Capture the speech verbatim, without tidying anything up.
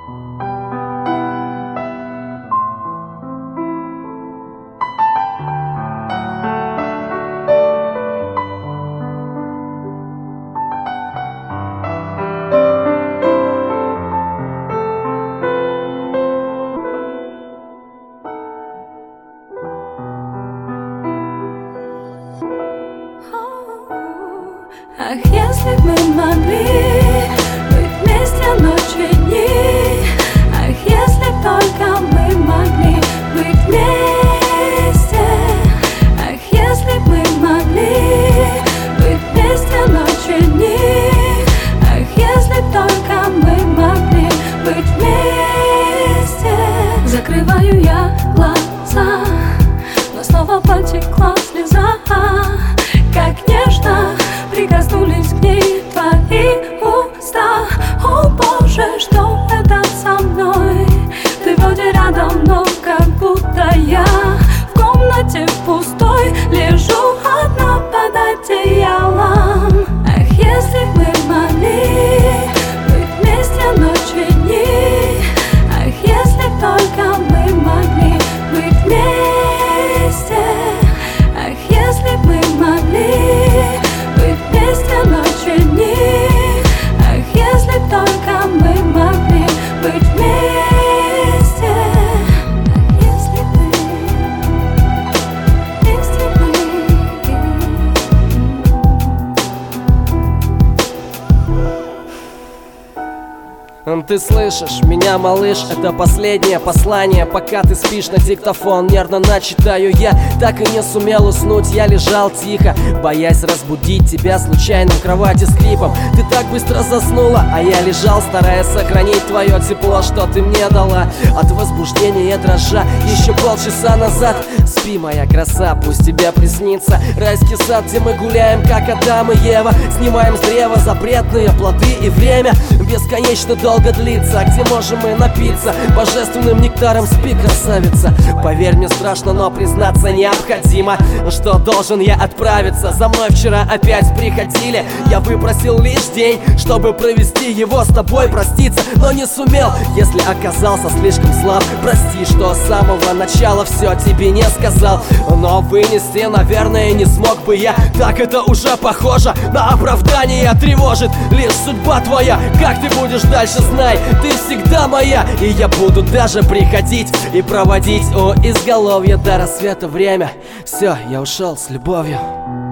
Ах, если б мы могли быть вместе ночи и дни, ах, если б только мы могли быть вместе, ах, если б мы могли быть вместе ночи и дни, ах, если б только мы могли быть вместе. Закрываю я глаза, но снова потекла слеза, как нежно прикоснулись к ней твои уста. О Боже, что это со мной? Ты вроде рядом, но как будто я в комнате пустой лежу одна под одеялом. Ах, если б мы могли быть вместе ночи и дни, ах, если б только мы могли быть вместе, ах, если б мы могли вместе ночи и дни, ах, если б только мы могли быть вместе, ах, если бы, если бы. Ты слышишь меня, малыш? Это последнее послание. Пока ты спишь, на диктофон нервно начитаю я. Так и не сумел уснуть, я лежал тихо, боясь разбудить тебя случайно в кровати скрипом. Ты так быстро заснула, а я лежал, стараясь сохранить твое тепло, что ты мне дала. От возбуждения дрожа еще полчаса назад. Спи, моя краса, пусть тебе приснится райский сад, где мы гуляем, как Адам и Ева. Снимаем с древа запретные плоды, и время бесконечно долго длится, где можем мы напиться божественным нектаром. Спи, красавица. Поверь, мне страшно, но признаться необходимо, что должен я отправиться. За мной вчера опять приходили, я выпросил лишь день, чтобы провести его с тобой, проститься, но не сумел, если оказался слишком слаб. Прости, что с самого начала все тебе не сказал, но вынести, наверное, не смог бы я. Так это уже похоже на оправдание, тревожит лишь судьба твоя. Как ты будешь дальше, знай, ты всегда моя, и я буду даже приходить и проводить у изголовья до рассвета время. Все, я ушел с любовью.